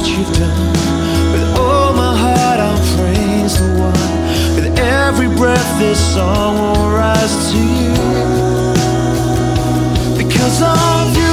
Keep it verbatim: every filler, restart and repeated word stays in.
you've done. With all my heart I'll praise the one. With every breath this song will rise to you. Because of you